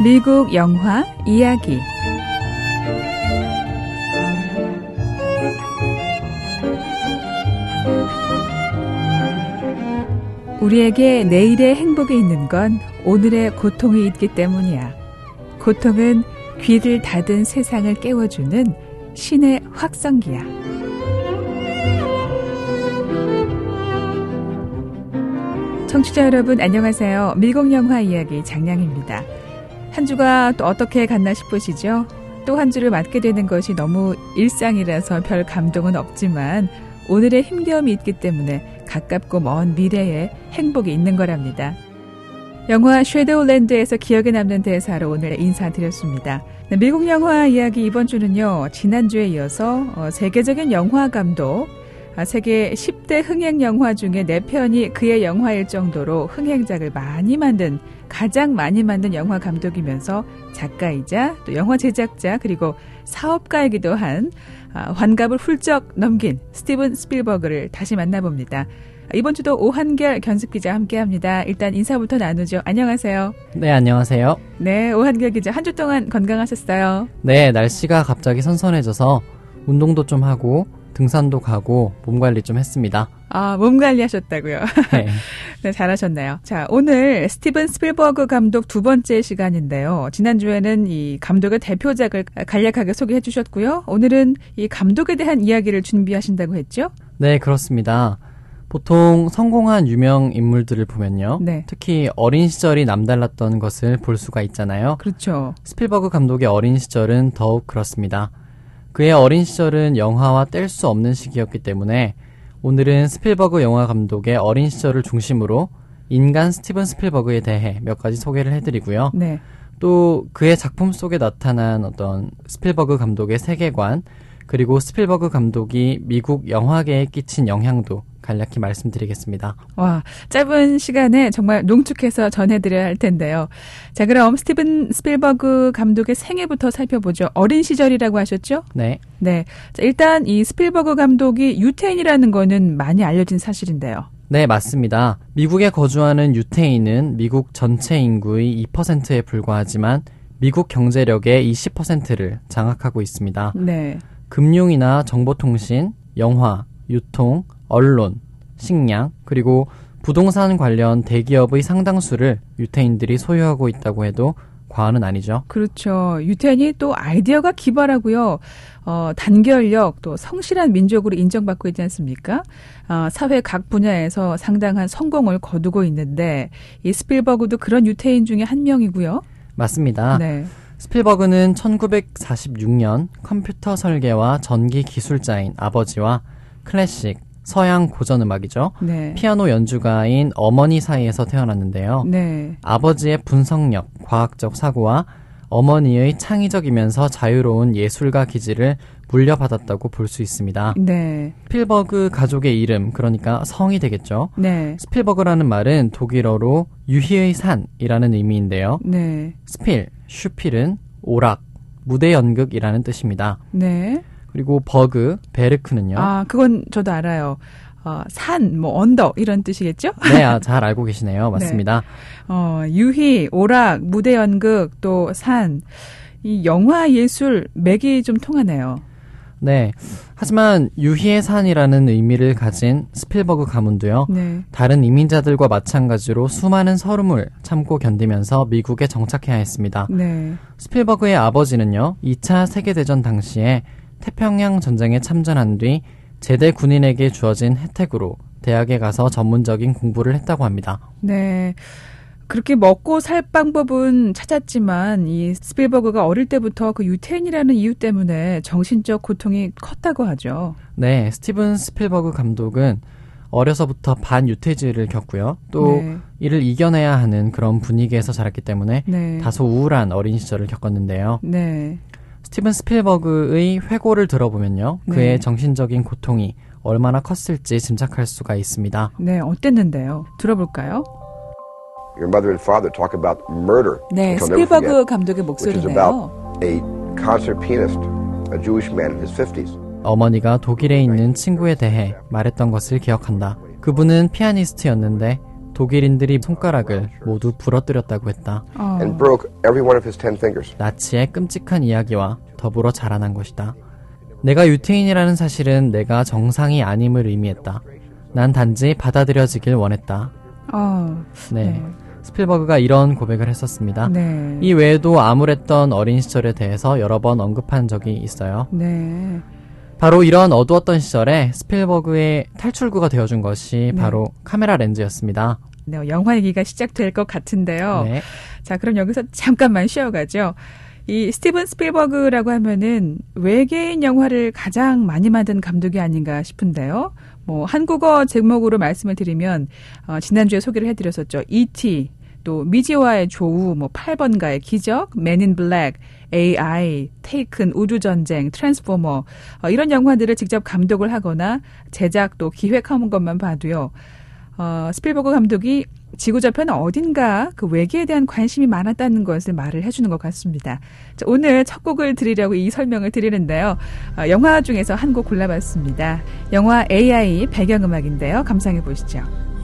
미국 영화 이야기. 우리에게 내일의 행복이 있는 건 오늘의 고통이 있기 때문이야. 고통은 귀를 닫은 세상을 깨워주는 신의 확성기야. 청취자 여러분 안녕하세요. 미국 영화 이야기 장량입니다. 한 주가 또 어떻게 갔나 싶으시죠? 또 한 주를 맞게 되는 것이 너무 일상이라서 별 감동은 없지만 오늘의 힘겨움이 있기 때문에 가깝고 먼 미래에 행복이 있는 거랍니다. 영화 섀도우랜드에서 기억에 남는 대사로 오늘 인사드렸습니다. 네, 미국 영화 이야기 이번 주는요. 지난주에 이어서 세계적인 영화 감독, 세계 10대 흥행 영화 중에 4편이 그의 영화일 정도로 흥행작을 가장 많이 만든 영화 감독이면서 작가이자 또 영화 제작자 그리고 사업가이기도 한 환갑을 훌쩍 넘긴 스티븐 스필버그를 다시 만나봅니다. 이번 주도 오한결 견습기자 함께합니다. 일단 인사부터 나누죠. 안녕하세요. 네, 안녕하세요. 네, 오한결 기자 한 주 동안 건강하셨어요? 네, 날씨가 갑자기 선선해져서 운동도 좀 하고 등산도 가고 몸 관리 좀 했습니다. 아, 몸 관리하셨다고요? 네. 네, 잘하셨네요. 자, 오늘 스티븐 스필버그 감독 두 번째 시간인데요. 지난주에는 이 감독의 대표작을 간략하게 소개해 주셨고요. 오늘은 이 감독에 대한 이야기를 준비하신다고 했죠? 네, 그렇습니다. 보통 성공한 유명 인물들을 보면요. 네. 특히 어린 시절이 남달랐던 것을 볼 수가 있잖아요. 그렇죠. 스필버그 감독의 어린 시절은 더욱 그렇습니다. 그의 어린 시절은 영화와 뗄 수 없는 시기였기 때문에 오늘은 스필버그 영화 감독의 어린 시절을 중심으로 인간 스티븐 스필버그에 대해 몇 가지 소개를 해드리고요. 네. 또 그의 작품 속에 나타난 어떤 스필버그 감독의 세계관 그리고 스필버그 감독이 미국 영화계에 끼친 영향도 간략히 말씀드리겠습니다. 와, 짧은 시간에 정말 농축해서 전해드려야 할 텐데요. 자, 그럼 스티븐 스필버그 감독의 생애부터 살펴보죠. 어린 시절이라고 하셨죠? 네. 네. 자, 일단 이 스필버그 감독이 유태인이라는 거는 많이 알려진 사실인데요. 네, 맞습니다. 미국에 거주하는 유태인은 미국 전체 인구의 2%에 불과하지만 미국 경제력의 20%를 장악하고 있습니다. 네. 금융이나 정보통신, 영화, 유통, 언론, 식량, 그리고 부동산 관련 대기업의 상당수를 유태인들이 소유하고 있다고 해도 과언은 아니죠. 그렇죠. 유태인이 또 아이디어가 기발하고요. 단결력, 또 성실한 민족으로 인정받고 있지 않습니까? 사회 각 분야에서 상당한 성공을 거두고 있는데 이 스필버그도 그런 유태인 중에 한 명이고요. 맞습니다. 네. 스필버그는 1946년 컴퓨터 설계와 전기 기술자인 아버지와 클래식, 서양 고전음악이죠. 네. 피아노 연주가인 어머니 사이에서 태어났는데요. 네. 아버지의 분석력, 과학적 사고와 어머니의 창의적이면서 자유로운 예술가 기질을 물려받았다고 볼 수 있습니다. 네. 스필버그 가족의 이름, 그러니까 성이 되겠죠. 네. 스필버그라는 말은 독일어로 유희의 산이라는 의미인데요. 네. 스필, 슈필은 오락, 무대 연극이라는 뜻입니다. 네. 그리고 버그, 베르크는요. 아, 그건 저도 알아요. 산, 언덕 이런 뜻이겠죠? 네, 잘 알고 계시네요. 맞습니다. 네. 유희, 오락, 무대 연극, 또 산. 이 영화 예술 맥이 좀 통하네요. 네. 하지만 유희의 산이라는 의미를 가진 스필버그 가문도요. 네. 다른 이민자들과 마찬가지로 수많은 서름을 참고 견디면서 미국에 정착해야 했습니다. 네. 스필버그의 아버지는요. 2차 세계대전 당시에 태평양 전쟁에 참전한 뒤 제대 군인에게 주어진 혜택으로 대학에 가서 전문적인 공부를 했다고 합니다. 네. 그렇게 먹고 살 방법은 찾았지만 이 스필버그가 어릴 때부터 그 유태인이라는 이유 때문에 정신적 고통이 컸다고 하죠. 네, 스티븐 스필버그 감독은 어려서부터 반유태주의를 겪고요. 또 네. 이를 이겨내야 하는 그런 분위기에서 자랐기 때문에 네. 다소 우울한 어린 시절을 겪었는데요. 네. 스티븐 스필버그의 회고를 들어보면요. 그의 네. 정신적인 고통이 얼마나 컸을지 짐작할 수가 있습니다. 네, 어땠는데요? 들어볼까요? Your mother and father talk about murder. 네, which I'll never 스필버그 forget, 감독의 which is 목소리네요. about a concert pianist, a Jewish man in his 50s. 어머니가 독일에 있는 친구에 대해 말했던 것을 기억한다. 그분은 피아니스트였는데 독일인들이 손가락을 모두 부러뜨렸다고 했다. and broke every one of his 10 fingers. 나치의 끔찍한 이야기와 더불어 자라난 것이다. 내가 유태인이라는 사실은 내가 정상이 아님을 의미했다. 난 단지 받아들여지길 원했다. 네. 스필버그가 이런 고백을 했었습니다. 네. 이 외에도 암울했던 어린 시절에 대해서 여러 번 언급한 적이 있어요. 네. 바로 이런 어두웠던 시절에 스필버그의 탈출구가 되어준 것이 네. 바로 카메라 렌즈였습니다. 네, 영화 얘기가 시작될 것 같은데요. 네. 자, 그럼 여기서 잠깐만 쉬어가죠. 이 스티븐 스필버그라고 하면은 외계인 영화를 가장 많이 만든 감독이 아닌가 싶은데요. 뭐 한국어 제목으로 말씀을 드리면 지난주에 소개를 해드렸었죠. E.T. 또 미지와의 조우, 뭐 8번가의 기적, 맨 인 블랙, AI, 테이큰, 우주전쟁, 트랜스포머 이런 영화들을 직접 감독을 하거나 제작 또 기획한 것만 봐도요. 스필버그 감독이 지구저편 어딘가 그 외계에 대한 관심이 많았다는 것을 말을 해주는 것 같습니다. 자, 오늘 첫 곡을 드리려고 이 설명을 드리는데요. 영화 중에서 한 곡 골라봤습니다. 영화 AI 배경음악인데요. 감상해 보시죠.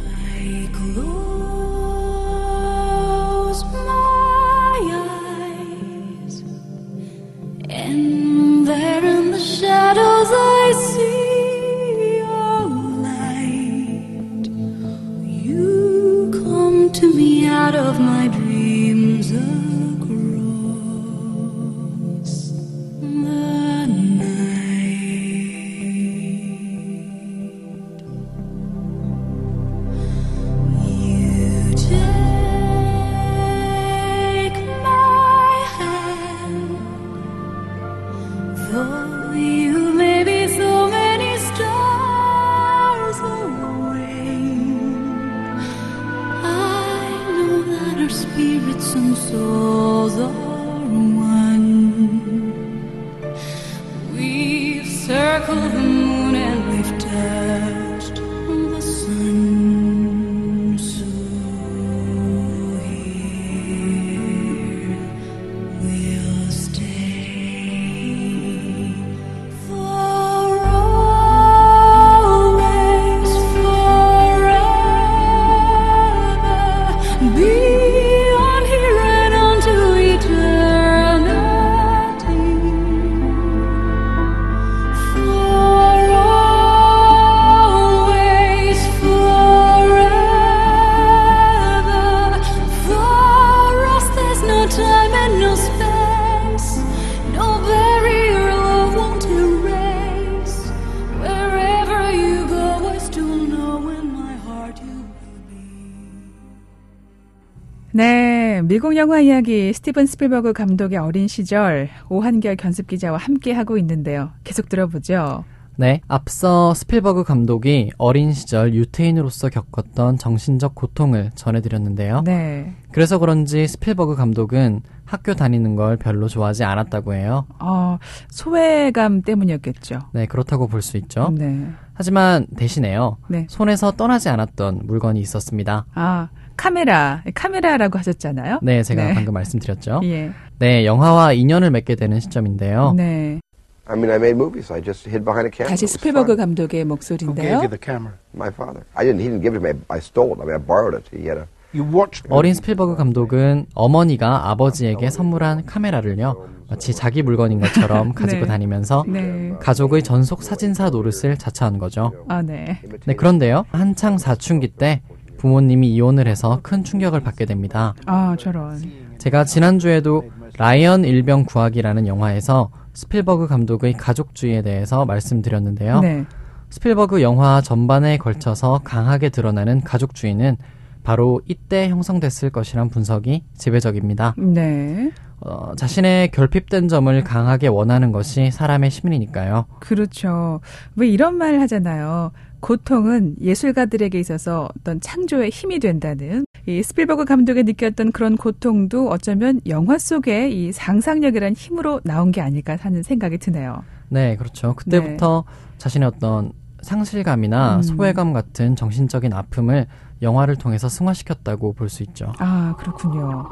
And there in the shadows I see your light. You come to me out of my dreams across the night. You take my hand. Though you may be so many stars away, I know that our spirits and souls are one. We've circled the moon and we've touched the sun. So here we'll stay. For always, forever, beyond here and unto eternity. For always, forever, for us there's no time and no space, no barrier love won't erase. Wherever you go, I still know in my heart you will be. 네, 미국 영화 이야기 스티븐 스필버그 감독의 어린 시절 오한결 견습기자와 함께하고 있는데요. 계속 들어보죠. 네, 앞서 스필버그 감독이 어린 시절 유태인으로서 겪었던 정신적 고통을 전해드렸는데요. 네. 그래서 그런지 스필버그 감독은 학교 다니는 걸 별로 좋아하지 않았다고 해요. 소외감 때문이었겠죠. 네, 그렇다고 볼 수 있죠. 네. 하지만 대신에요. 네. 손에서 떠나지 않았던 물건이 있었습니다. 카메라라고 하셨잖아요. 네, 제가 네. 방금 말씀드렸죠. 예. 네, 영화와 인연을 맺게 되는 시점인데요. 네. I mean, I made movies. I just hid behind a camera. 다시 It was 스필버그 fun. 감독의 Who 목소리인데요. gave you the camera? My father. He didn't give it to me. I stole it. I mean, I borrowed it. He had a. You watched 어린 스필버그 감독은 어머니가 아버지에게 선물한 카메라를요, 마치 자기 물건인 것처럼 가지고 네. 다니면서 네. 가족의 전속 사진사 노릇을 자처한 거죠. 네. 네, 그런데요, 한창 사춘기 때 부모님이 이혼을 해서 큰 충격을 받게 됩니다. 저런. 제가 지난주에도 라이언 일병 구하기라는 영화에서 스필버그 감독의 가족주의에 대해서 말씀드렸는데요. 네. 스필버그 영화 전반에 걸쳐서 강하게 드러나는 가족주의는 바로 이때 형성됐을 것이란 분석이 지배적입니다. 네. 자신의 결핍된 점을 강하게 원하는 것이 사람의 심리니까요. 그렇죠. 왜 이런 말 하잖아요. 고통은 예술가들에게 있어서 어떤 창조의 힘이 된다는. 이 스필버그 감독이 느꼈던 그런 고통도 어쩌면 영화 속의 이 상상력이란 힘으로 나온 게 아닐까 하는 생각이 드네요. 네, 그렇죠. 그때부터 자신의 어떤 상실감이나 소외감 같은 정신적인 아픔을 영화를 통해서 승화시켰다고 볼 수 있죠. 그렇군요.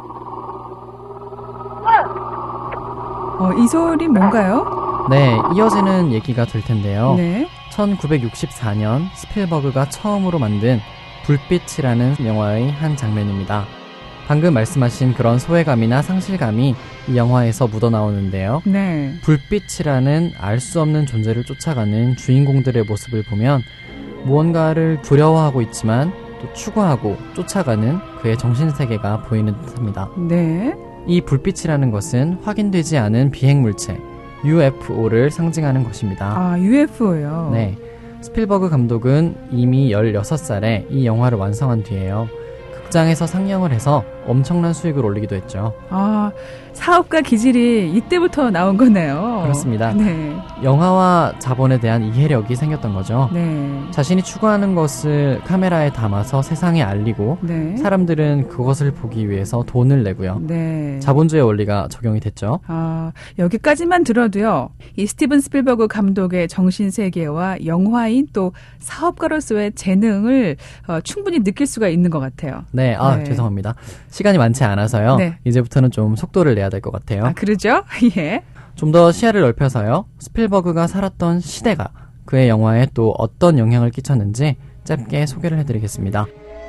이 소리 뭔가요? 네, 이어지는 얘기가 될 텐데요. 네. 1964년 스필버그가 처음으로 만든 불빛이라는 영화의 한 장면입니다. 방금 말씀하신 그런 소외감이나 상실감이 이 영화에서 묻어나오는데요. 네. 불빛이라는 알 수 없는 존재를 쫓아가는 주인공들의 모습을 보면 무언가를 두려워하고 있지만 또 추구하고 쫓아가는 그의 정신세계가 보이는 듯합니다. 네. 이 불빛이라는 것은 확인되지 않은 비행물체 UFO를 상징하는 것입니다. 아, UFO요? 네. 스필버그 감독은 이미 16살에 이 영화를 완성한 뒤에요. 극장에서 상영을 해서 엄청난 수익을 올리기도 했죠. 아, 사업가 기질이 이때부터 나온 거네요. 그렇습니다. 네. 영화와 자본에 대한 이해력이 생겼던 거죠. 네. 자신이 추구하는 것을 카메라에 담아서 세상에 알리고 네. 사람들은 그것을 보기 위해서 돈을 내고요. 네. 자본주의 원리가 적용이 됐죠. 아, 여기까지만 들어도요. 이 스티븐 스필버그 감독의 정신세계와 영화인 또 사업가로서의 재능을 충분히 느낄 수가 있는 것 같아요. 네, 네. 죄송합니다. 시간이 많지 않아서요. 네. 이제부터는 좀 속도를 내야 될 것 같아요. 아, 그러죠? 예. 좀 더 시야를 넓혀서요. 스필버그가 살았던 시대가 그의 영화에 또 어떤 영향을 끼쳤는지 짧게 소개를 해드리겠습니다.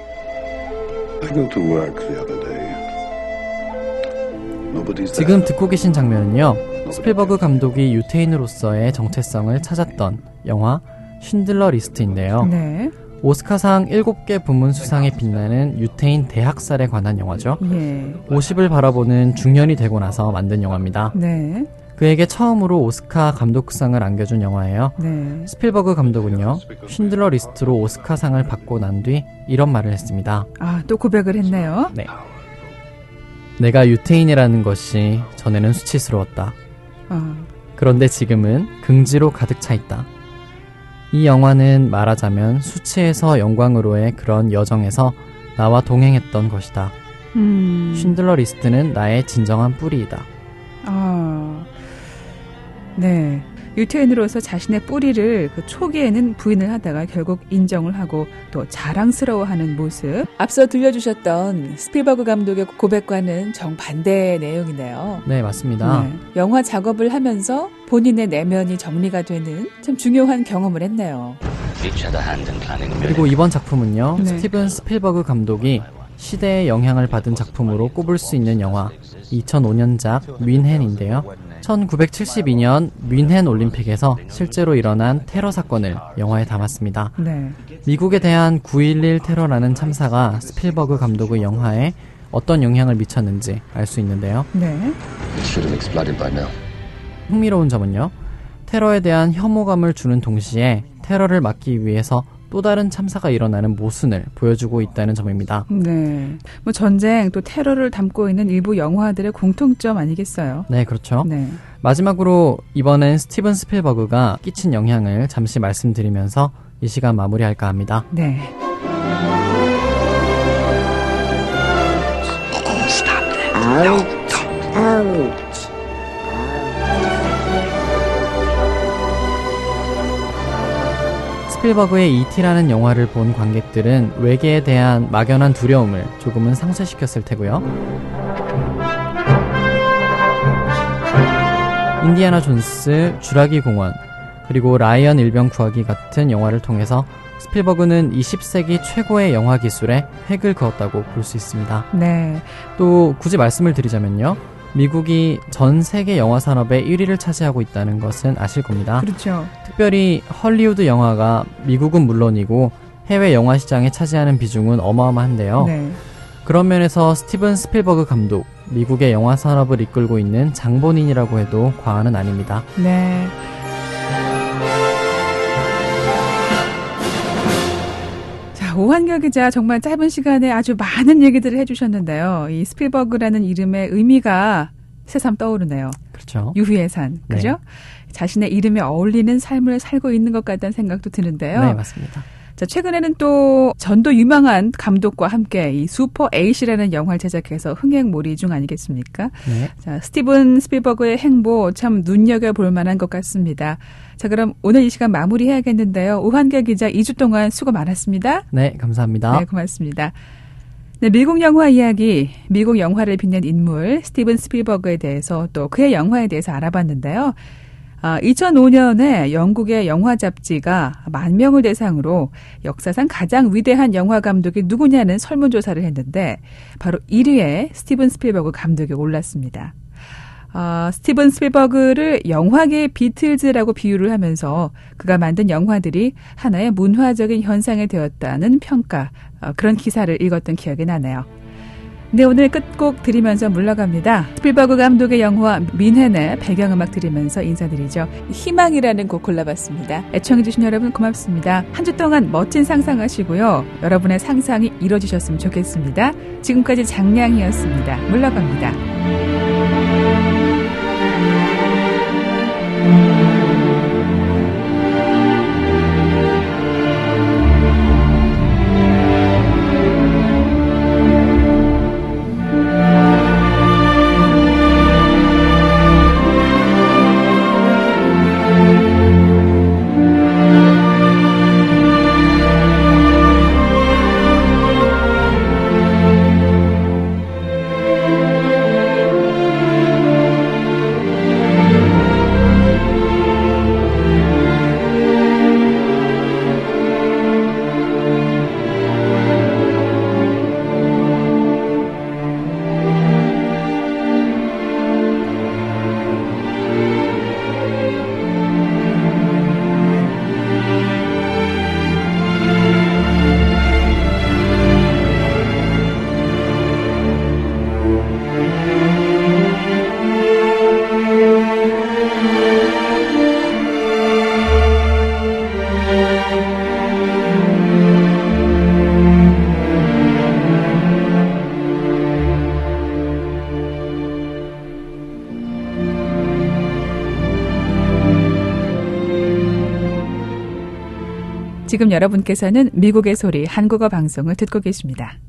I go to work the other day. Nobody's 지금 there. 듣고 계신 장면은요. 스필버그 감독이 유태인으로서의 정체성을 찾았던 영화 쉰들러 리스트인데요. 네. 오스카상 7개 부문 수상에 빛나는 유태인 대학살에 관한 영화죠. 예. 50을 바라보는 중년이 되고 나서 만든 영화입니다. 네. 그에게 처음으로 오스카 감독상을 안겨준 영화예요. 네. 스필버그 감독은요. 쉰들러 리스트로 오스카상을 받고 난 뒤 이런 말을 했습니다. 아, 또 고백을 했네요. 네. 내가 유태인이라는 것이 전에는 수치스러웠다. 그런데 지금은 긍지로 가득 차 있다. 이 영화는 말하자면 수치에서 영광으로의 그런 여정에서 나와 동행했던 것이다. 쉰들러 리스트는 나의 진정한 뿌리이다. 아, 네. 유태인으로서 자신의 뿌리를 그 초기에는 부인을 하다가 결국 인정을 하고 또 자랑스러워하는 모습. 앞서 들려주셨던 스필버그 감독의 고백과는 정반대의 내용이네요. 네, 맞습니다. 네. 영화 작업을 하면서 본인의 내면이 정리가 되는 참 중요한 경험을 했네요. 그리고 이번 작품은요. 네. 스티븐 스필버그 감독이 시대의 영향을 받은 작품으로 꼽을 수 있는 영화 2005년작 뮌헨인데요. 1972년 뮌헨 올림픽에서 실제로 일어난 테러 사건을 영화에 담았습니다. 네. 미국에 대한 9.11 테러라는 참사가 스필버그 감독의 영화에 어떤 영향을 미쳤는지 알 수 있는데요. 네. It should have exploded by now. 흥미로운 점은요. 테러에 대한 혐오감을 주는 동시에 테러를 막기 위해서 또 다른 참사가 일어나는 모순을 보여주고 있다는 점입니다. 네. 뭐 전쟁 또 테러를 담고 있는 일부 영화들의 공통점 아니겠어요? 네, 그렇죠. 네. 마지막으로 이번엔 스티븐 스필버그가 끼친 영향을 잠시 말씀드리면서 이 시간 마무리할까 합니다. 네. 스필버그의 E.T.라는 영화를 본 관객들은 외계에 대한 막연한 두려움을 조금은 상쇄시켰을 테고요. 인디아나 존스, 주라기 공원, 그리고 라이언 일병 구하기 같은 영화를 통해서 스필버그는 20세기 최고의 영화 기술에 획을 그었다고 볼 수 있습니다. 네. 또 굳이 말씀을 드리자면요. 미국이 전 세계 영화 산업의 1위를 차지하고 있다는 것은 아실 겁니다. 그렇죠. 특별히 헐리우드 영화가 미국은 물론이고 해외 영화 시장에 차지하는 비중은 어마어마한데요. 네. 그런 면에서 스티븐 스필버그 감독, 미국의 영화 산업을 이끌고 있는 장본인이라고 해도 과언은 아닙니다. 네. 자, 오한결 기자 정말 짧은 시간에 아주 많은 얘기들을 해주셨는데요. 이 스필버그라는 이름의 의미가 새삼 떠오르네요. 그렇죠. 유희의 산, 그죠? 네. 자신의 이름에 어울리는 삶을 살고 있는 것 같다는 생각도 드는데요. 네, 맞습니다. 자, 최근에는 또 전도 유망한 감독과 함께 이 슈퍼 8이라는 영화를 제작해서 흥행몰이 중 아니겠습니까? 네. 자, 스티븐 스필버그의 행보 참 눈여겨볼 만한 것 같습니다. 자, 그럼 오늘 이 시간 마무리해야겠는데요. 오한결 기자 2주 동안 수고 많았습니다. 네, 감사합니다. 네, 고맙습니다. 네, 미국 영화 이야기, 미국 영화를 빛낸 인물 스티븐 스필버그에 대해서 또 그의 영화에 대해서 알아봤는데요. 2005년에 영국의 영화 잡지가 10,000명을 대상으로 역사상 가장 위대한 영화 감독이 누구냐는 설문조사를 했는데 바로 1위에 스티븐 스필버그 감독이 올랐습니다. 스티븐 스필버그를 영화계의 비틀즈라고 비유를 하면서 그가 만든 영화들이 하나의 문화적인 현상이 되었다는 평가, 그런 기사를 읽었던 기억이 나네요. 네, 오늘 끝곡 들으면서 물러갑니다. 스필버그 감독의 영화 민헨의 배경음악 들으면서 인사드리죠. 희망이라는 곡 골라봤습니다. 애청해주신 여러분 고맙습니다. 한 주 동안 멋진 상상하시고요. 여러분의 상상이 이루어지셨으면 좋겠습니다. 지금까지 장량이었습니다. 물러갑니다. 지금 여러분께서는 미국의 소리 한국어 방송을 듣고 계십니다.